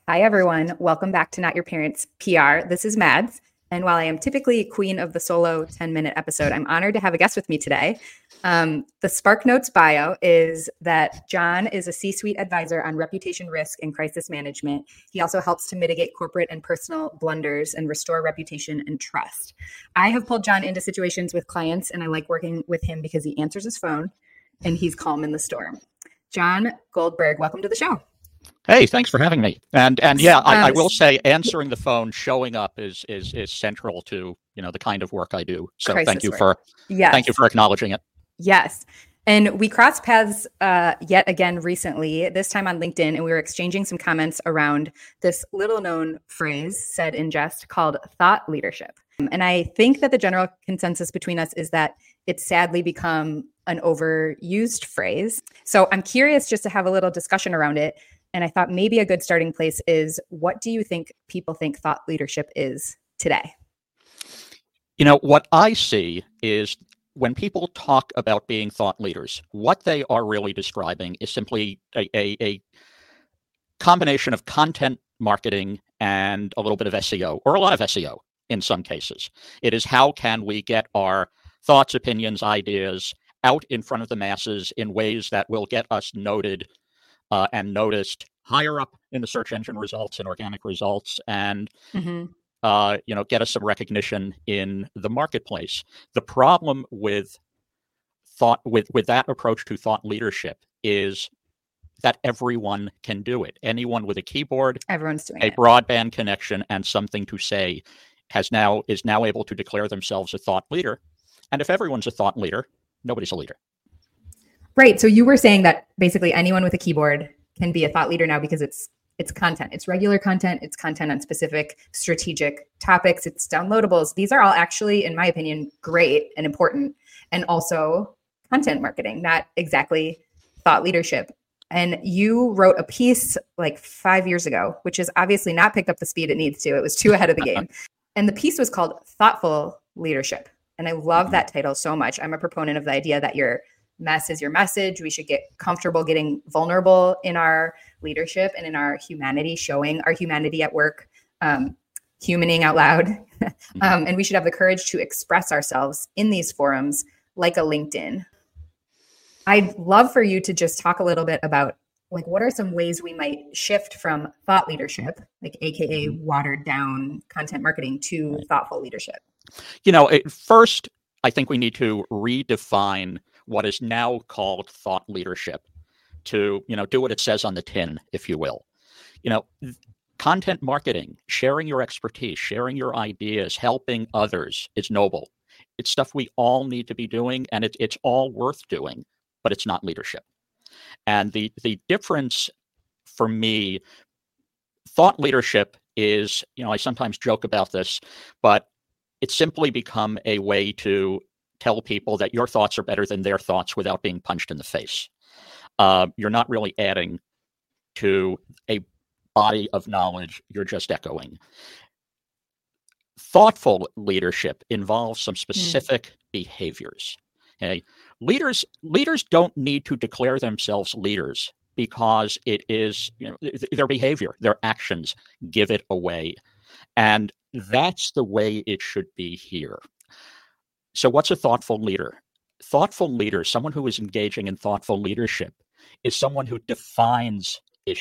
Hi, everyone. Welcome back to Not Your Parents PR. This is Mads. And while I am typically queen of the solo 10-minute episode, I'm honored to have a guest with me today. The SparkNotes bio is that John is a C-suite advisor on reputation risk and crisis management. He also helps to mitigate corporate and personal blunders and restore reputation and trust. I have pulled John into situations with clients, and I like working with him because he answers his phone and he's calm in the storm. John Goldberg, welcome to the show. Hey, thanks for having me. And yeah, I will say answering the phone, showing up is central to, the kind of work I do. So thank you for acknowledging it. Yes. And we crossed paths yet again recently, this time on LinkedIn, and we were exchanging some comments around this little known phrase said in jest called thought leadership. And I think that the general consensus between us is that it's sadly become an overused phrase. So I'm curious just to have a little discussion around it. And I thought maybe a good starting place is, what do you think people think thought leadership is today? What I see is when people talk about being thought leaders, what they are really describing is simply a combination of content marketing and a little bit of SEO, or a lot of SEO in some cases. It is, how can we get our thoughts, opinions, ideas out in front of the masses in ways that will get us noted and noticed higher up in the search engine results and organic results, and get us some recognition in the marketplace. The problem with that approach to thought leadership is that everyone can do it. Anyone with a keyboard, everyone's doing a broadband connection, and something to say is now able to declare themselves a thought leader. And if everyone's a thought leader, nobody's a leader. Right. So you were saying that basically anyone with a keyboard can be a thought leader now because it's content. It's regular content. It's content on specific strategic topics. It's downloadables. These are all actually, in my opinion, great and important, and also content marketing, not exactly thought leadership. And you wrote a piece like 5 years ago, which has obviously not picked up the speed it needs to. It was too ahead of the game. And the piece was called Thoughtful Leadership. And I love that title so much. I'm a proponent of the idea that your mess is your message. We should get comfortable getting vulnerable in our leadership and in our humanity, showing our humanity at work, humaning out loud. And we should have the courage to express ourselves in these forums like a LinkedIn. I'd love for you to just talk a little bit about, like, what are some ways we might shift from thought leadership, like AKA watered down content marketing, to thoughtful leadership? First, I think we need to redefine what is now called thought leadership to, do what it says on the tin, if you will. Content marketing, sharing your expertise, sharing your ideas, helping others is noble. It's stuff we all need to be doing, and it's all worth doing, but it's not leadership. And the difference for me, thought leadership is, I sometimes joke about this, but it's simply become a way to tell people that your thoughts are better than their thoughts without being punched in the face. You're not really adding to a body of knowledge. You're just echoing. Thoughtful leadership involves some specific behaviors. Okay? Leaders don't need to declare themselves leaders because it is, their behavior, their actions give it away. And that's the way it should be here. So what's a thoughtful leader? Thoughtful leader, someone who is engaging in thoughtful leadership, is someone who defines the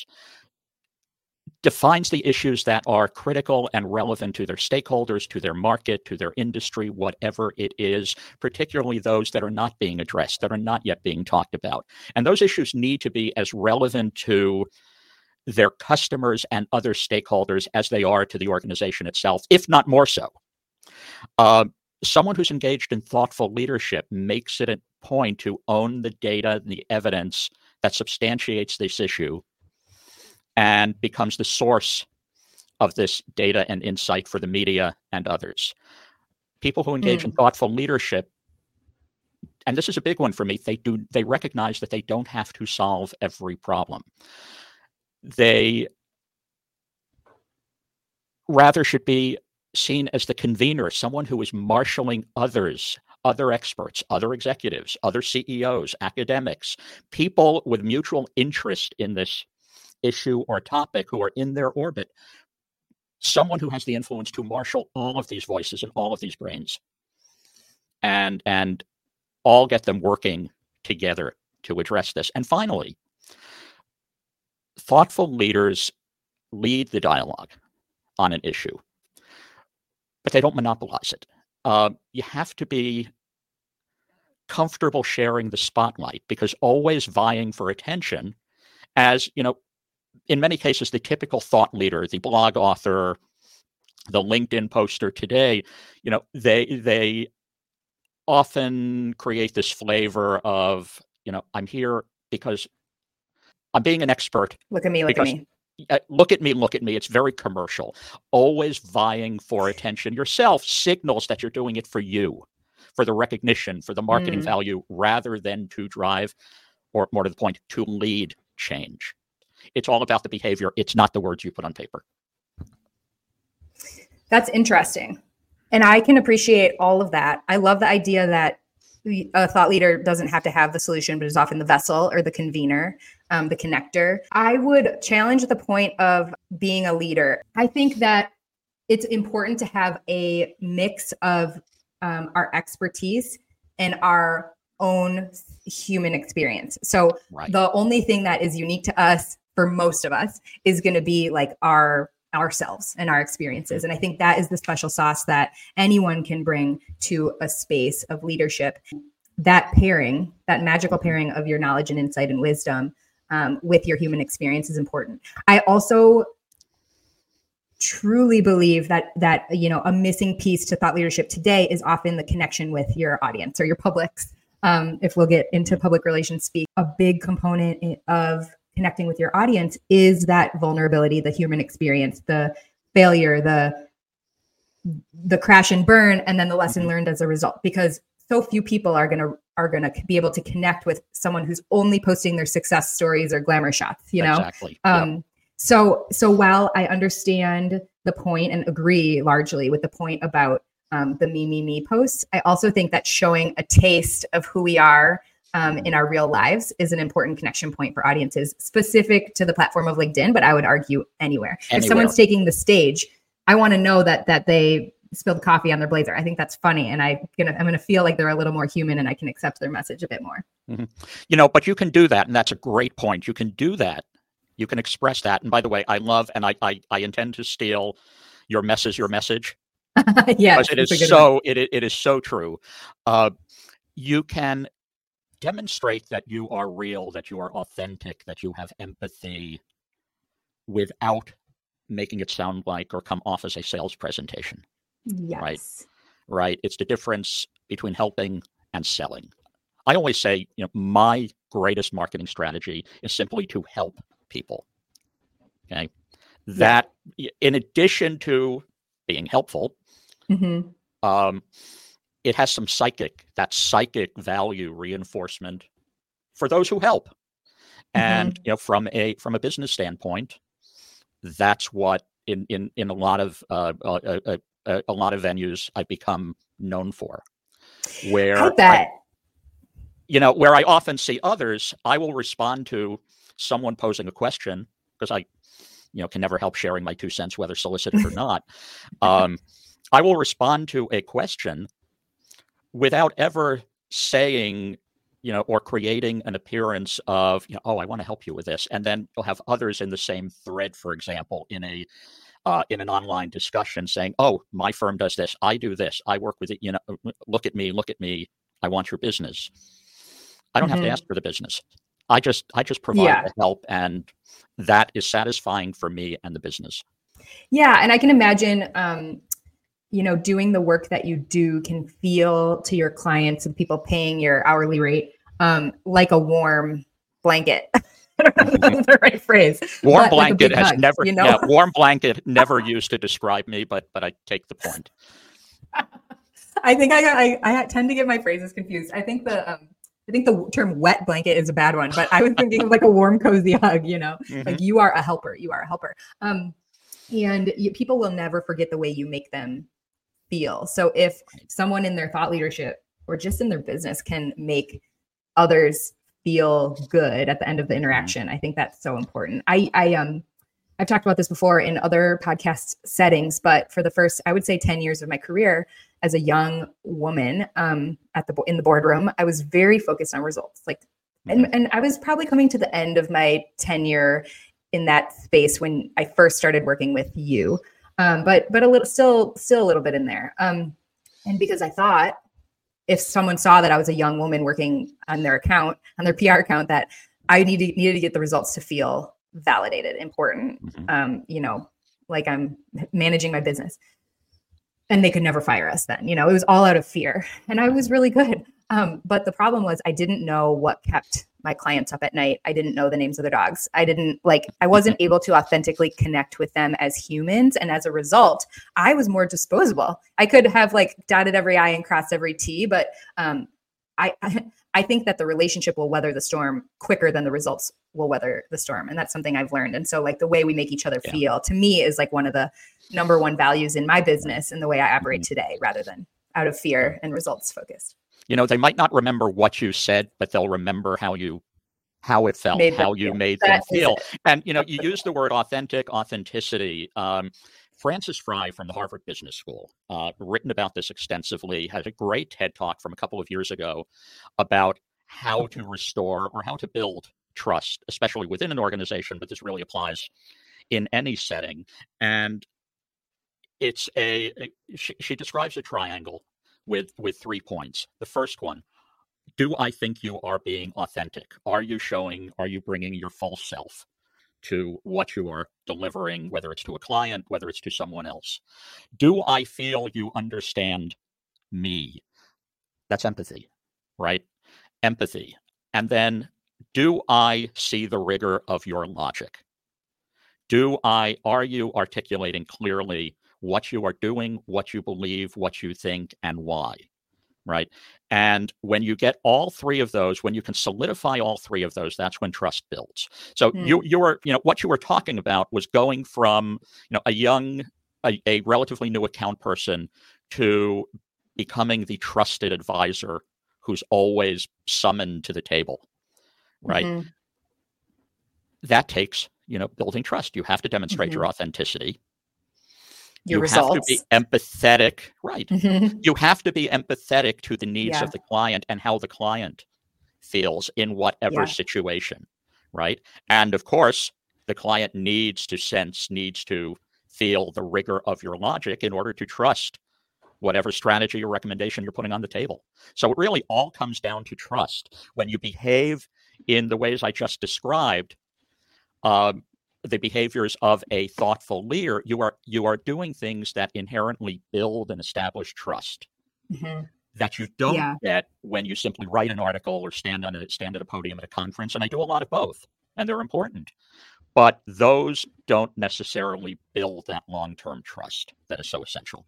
issues that are critical and relevant to their stakeholders, to their market, to their industry, whatever it is, particularly those that are not being addressed, that are not yet being talked about. And those issues need to be as relevant to their customers and other stakeholders as they are to the organization itself, if not more so. Someone who's engaged in thoughtful leadership makes it a point to own the data, the evidence that substantiates this issue, and becomes the source of this data and insight for the media and others. People who engage in thoughtful leadership, and this is a big one for me, they recognize that they don't have to solve every problem. They rather should be seen as the convener, someone who is marshaling others, other experts, other executives, other CEOs, academics, people with mutual interest in this issue or topic, who are in their orbit, someone who has the influence to marshal all of these voices and all of these brains and all get them working together to address this. And finally, thoughtful leaders lead the dialogue on an issue, but they don't monopolize it. You have to be comfortable sharing the spotlight, because always vying for attention, as you know, in many cases, the typical thought leader, the blog author, the LinkedIn poster today, they often create this flavor of, I'm here because I'm being an expert. Look at me, look at me. Look at me, look at me. It's very commercial. Always vying for attention yourself signals that you're doing it for you, for the recognition, for the marketing value, rather than to drive, or more to the point, to lead change. It's all about the behavior. It's not the words you put on paper. That's interesting. And I can appreciate all of that. I love the idea that a thought leader doesn't have to have the solution, but is often the vessel or the convener, the connector. I would challenge the point of being a leader. I think that it's important to have a mix of our expertise and our own human experience. So the only thing that is unique to us, for most of us, is going to be like ourselves and our experiences. And I think that is the special sauce that anyone can bring to a space of leadership. That pairing, that magical pairing of your knowledge and insight and wisdom with your human experience is important. I also truly believe that a missing piece to thought leadership today is often the connection with your audience or your publics. If we'll get into public relations speak, a big component of connecting with your audience is that vulnerability, the human experience, the failure, the crash and burn, and then the lesson learned as a result. Because so few people are gonna be able to connect with someone who's only posting their success stories or glamour shots. Exactly. So while I understand the point and agree largely with the point about the me posts, I also think that showing a taste of who we are in our real lives is an important connection point for audiences specific to the platform of LinkedIn, but I would argue anywhere. If someone's taking the stage, I want to know that they spilled coffee on their blazer. I think that's funny. And I'm going to feel like they're a little more human and I can accept their message a bit more. Mm-hmm. But you can do that. And that's a great point. You can do that. You can express that. And by the way, I love, and I intend to steal your message. Yeah, because it is so true. You can demonstrate that you are real, that you are authentic, that you have empathy without making it sound like or come off as a sales presentation. Yes. Right. It's the difference between helping and selling. I always say, my greatest marketing strategy is simply to help people. Okay. That in addition to being helpful, it has some psychic value reinforcement for those who help. And from a business standpoint, that's what in a lot of venues I've become known for. Where I bet. Where I often see others, I will respond to someone posing a question, because I can never help sharing my 2 cents, whether solicited or not. I will respond to a question without ever saying, or creating an appearance of, oh, I want to help you with this. And then you'll have others in the same thread, for example, in an online discussion saying, oh, my firm does this. I do this. I work with it. Look at me. I want your business. I don't have to ask for the business. I just provide the help, and that is satisfying for me and the business. Yeah. And I can imagine, doing the work that you do can feel to your clients and people paying your hourly rate like a warm blanket. I don't know if that's the right phrase. Warm blanket has never, warm blanket never used to describe me, but I take the point. I think I tend to get my phrases confused. I think the term wet blanket is a bad one, but I was thinking of like a warm, cozy hug, like you are a helper. And people will never forget the way you make them feel. So if someone in their thought leadership or just in their business can make others feel good at the end of the interaction. I think that's so important. I've talked about this before in other podcast settings, but for the first, I would say 10 years of my career as a young woman in the boardroom, I was very focused on results. And I was probably coming to the end of my tenure in that space when I first started working with you, but a little, still a little bit in there. And because I thought if someone saw that I was a young woman working on their account, on their PR account, that I needed to get the results to feel validated, important, like I'm managing my business. And they could never fire us then. It was all out of fear. And I was really good. But the problem was I didn't know what kept my clients up at night. I didn't know the names of their dogs. I wasn't able to authentically connect with them as humans. And as a result, I was more disposable. I could have dotted every I and crossed every T, but I think that the relationship will weather the storm quicker than the results will weather the storm. And that's something I've learned. And so the way we make each other feel, to me, is one of the number one values in my business and the way I operate today, rather than out of fear and results focused. They might not remember what you said, but they'll remember how it felt, how you made them feel. And, you use the word authenticity. Frances Frei from the Harvard Business School, written about this extensively, had a great TED Talk from a couple of years ago about how to restore or how to build trust, especially within an organization, but this really applies in any setting. And it's she describes a triangle with 3 points. The first one: do I think you are being authentic? Are you bringing your full self to what you are delivering, whether it's to a client, whether it's to someone else? Do I feel you understand me? That's empathy, right? Empathy. And then, do I see the rigor of your logic? Are you articulating clearly what you are doing, what you believe, what you think, and why? Right. And when you get all three of those, when you can solidify all three of those, that's when trust builds. So what you were talking about was going from, a relatively new account person to becoming the trusted advisor who's always summoned to the table. Right. Mm-hmm. That takes, building trust. You have to demonstrate your authenticity. Your results. Have to be empathetic, right? Mm-hmm. You have to be empathetic to the needs of the client and how the client feels in whatever situation, right? And of course, the client needs to feel the rigor of your logic in order to trust whatever strategy or recommendation you're putting on the table. So it really all comes down to trust. When you behave in the ways I just described, the behaviors of a thoughtful leader, you are doing things that inherently build and establish trust that you don't get when you simply write an article or stand at a podium at a conference. And I do a lot of both, and they're important, but those don't necessarily build that long-term trust that is so essential.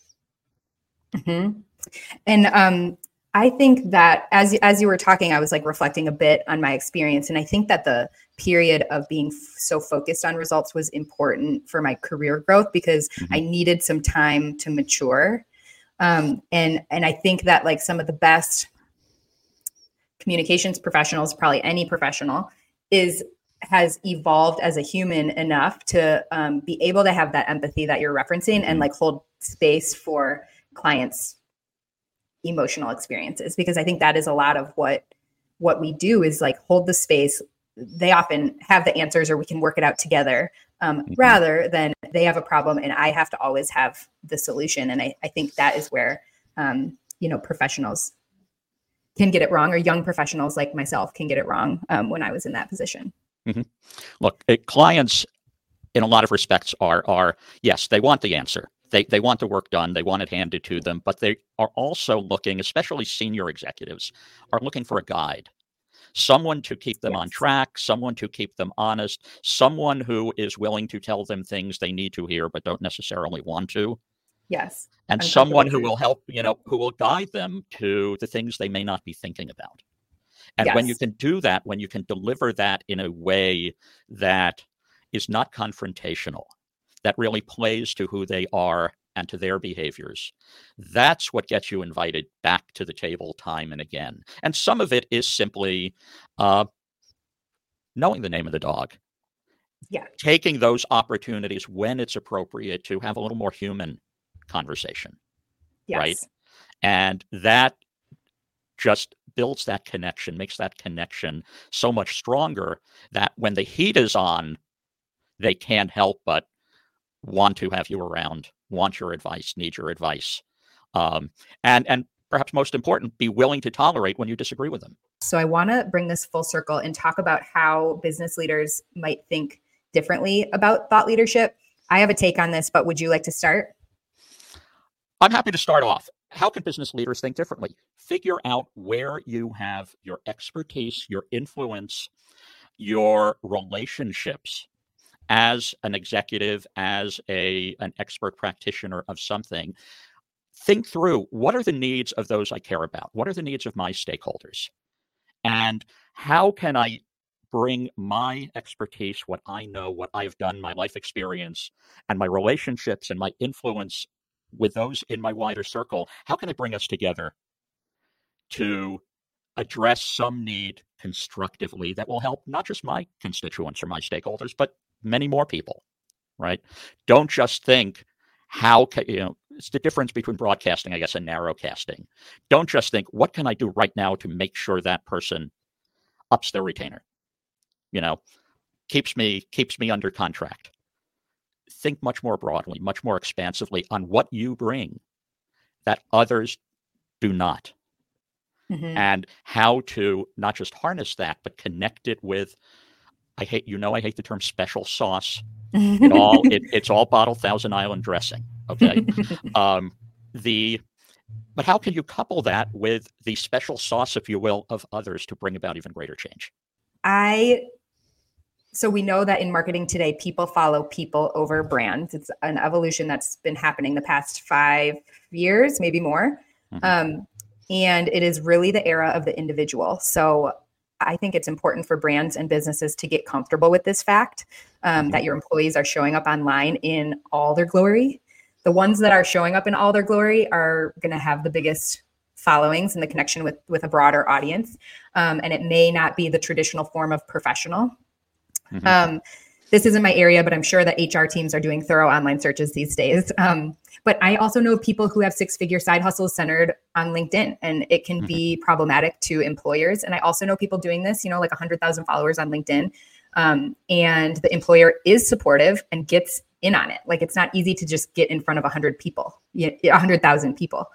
Mm-hmm. And I think that as you were talking, I was reflecting a bit on my experience. And I think that the period of being so focused on results was important for my career growth because I needed some time to mature. And I think that some of the best communications professionals, probably any professional, has evolved as a human enough to be able to have that empathy that you're referencing and hold space for clients' emotional experiences, because I think that is a lot of what we do is hold the space. They often have the answers or we can work it out together rather than they have a problem and I have to always have the solution. And I think that is where, professionals can get it wrong, or young professionals like myself can get it wrong when I was in that position. Mm-hmm. Look, clients in a lot of respects are yes, they want the answer. They want the work done. They want it handed to them, but they are also looking, especially senior executives, are looking for a guide, someone to keep them on track, someone to keep them honest, someone who is willing to tell them things they need to hear but don't necessarily want to. Yes. And someone who will help, who will guide them to the things they may not be thinking about. And when you can do that, when you can deliver that in a way that is not confrontational, that really plays to who they are and to their behaviors, that's what gets you invited back to the table time and again. And some of it is simply knowing the name of the dog. Yeah. Taking those opportunities when it's appropriate to have a little more human conversation. Yes. Right? And that just builds that connection, makes that connection so much stronger that when the heat is on, they can't help but want to have you around, want your advice, need your advice. And perhaps most important, be willing to tolerate when you disagree with them. So I want to bring this full circle and talk about how business leaders might think differently about thought leadership. I have a take on this, but would you like to start? I'm happy to start off. How can business leaders think differently? Figure out where you have your expertise, your influence, your relationships as an executive, as an expert practitioner of something. Think through, what are the needs of those I care about? What are the needs of my stakeholders? And how can I bring my expertise, what I know, what I've done, my life experience, and my relationships and my influence with those in my wider circle, how can I bring us together to address some need constructively that will help not just my constituents or my stakeholders, but many more people, right? Don't just think, how can, it's the difference between broadcasting, I guess, and narrowcasting. Don't just think, what can I do right now to make sure that person ups their retainer, keeps me under contract. Think much more broadly, much more expansively on what you bring that others do not. Mm-hmm. And how to not just harness that, but connect it with, I hate the term special sauce. It's all bottled Thousand Island dressing. Okay. But how can you couple that with the special sauce, if you will, of others to bring about even greater change? So we know that in marketing today, people follow people over brands. It's an evolution that's been happening the past 5 years, maybe more. Mm-hmm. And it is really the era of the individual. So I think it's important for brands and businesses to get comfortable with this fact, that your employees are showing up online in all their glory. The ones that are showing up in all their glory are going to have the biggest followings and the connection with a broader audience. And it may not be the traditional form of professional. Mm-hmm. This isn't my area, but I'm sure that HR teams are doing thorough online searches these days. But I also know people who have 6-figure side hustles centered on LinkedIn, and it can be problematic to employers. And I also know people doing this, like 100,000 followers on LinkedIn. And the employer is supportive and gets in on it. Like, it's not easy to just get in front of 100,000 people.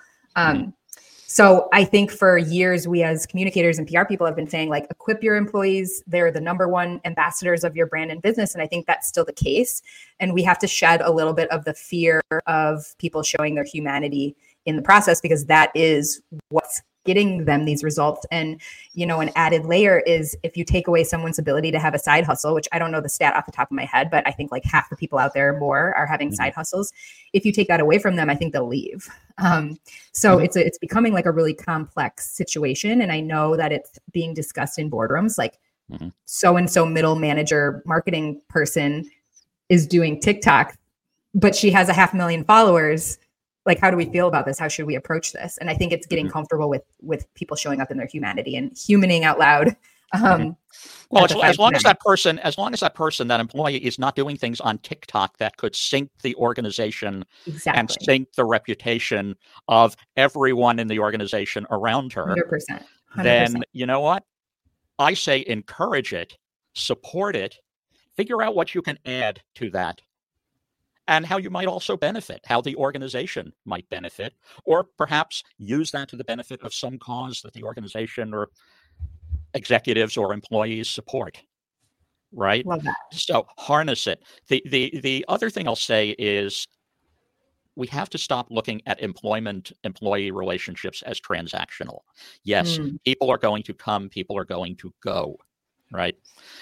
So I think for years, we as communicators and PR people have been saying, like, equip your employees. They're the number one ambassadors of your brand and business. And I think that's still the case. And we have to shed a little bit of the fear of people showing their humanity in the process, because that is what's getting them these results. And, an added layer is, if you take away someone's ability to have a side hustle, which I don't know the stat off the top of my head, but I think like half the people out there more are having side hustles. If you take that away from them, I think they'll leave. So it's becoming like a really complex situation. And I know that it's being discussed in boardrooms, like so-and-so middle manager marketing person is doing TikTok, but she has 500,000 followers. Like, how do we feel about this? How should we approach this? And I think it's getting comfortable with people showing up in their humanity and humaning out loud. Well, as long as that person, that employee, is not doing things on TikTok that could sink the organization and sink the reputation of everyone in the organization around her, 100%. Then you know what? I say encourage it, support it, figure out what you can add to that, and how you might also benefit, how the organization might benefit, or perhaps use that to the benefit of some cause that the organization or executives or employees support, right? Love that. So harness it. The other thing I'll say is, we have to stop looking at employee relationships as transactional. Yes, people are going to come, people are going to go, right?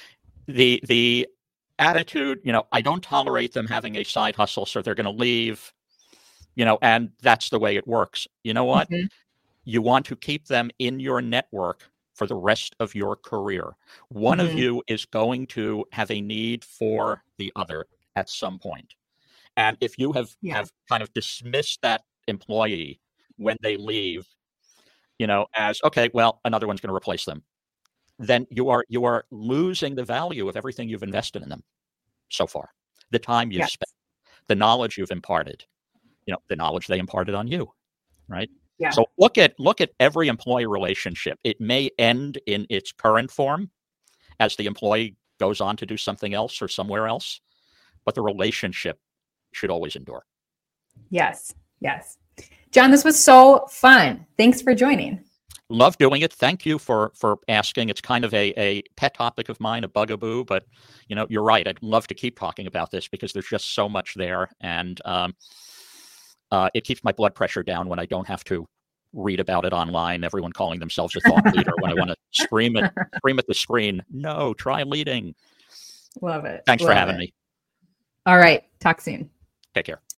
The attitude, I don't tolerate them having a side hustle, so they're going to leave, and that's the way it works. You know what? You want to keep them in your network for the rest of your career. One of you is going to have a need for the other at some point. And if you have Yeah. kind of dismissed that employee when they leave, as okay, well, another one's going to replace them, then you are losing the value of everything you've invested in them so far, the time you've Yes. spent, the knowledge you've imparted, the knowledge they imparted on you, right? Yeah. So look at every employee relationship. It may end in its current form as the employee goes on to do something else or somewhere else, but the relationship should always endure. Yes. Yes. John, this was so fun. Thanks for joining. Love doing it. Thank you for asking. It's kind of a pet topic of mine, a bugaboo, but you're right. I'd love to keep talking about this because there's just so much there, and it keeps my blood pressure down when I don't have to read about it online. Everyone calling themselves a thought leader when I want to scream at the screen. No, try leading. Love it. Thanks for having me. All right. Talk soon. Take care.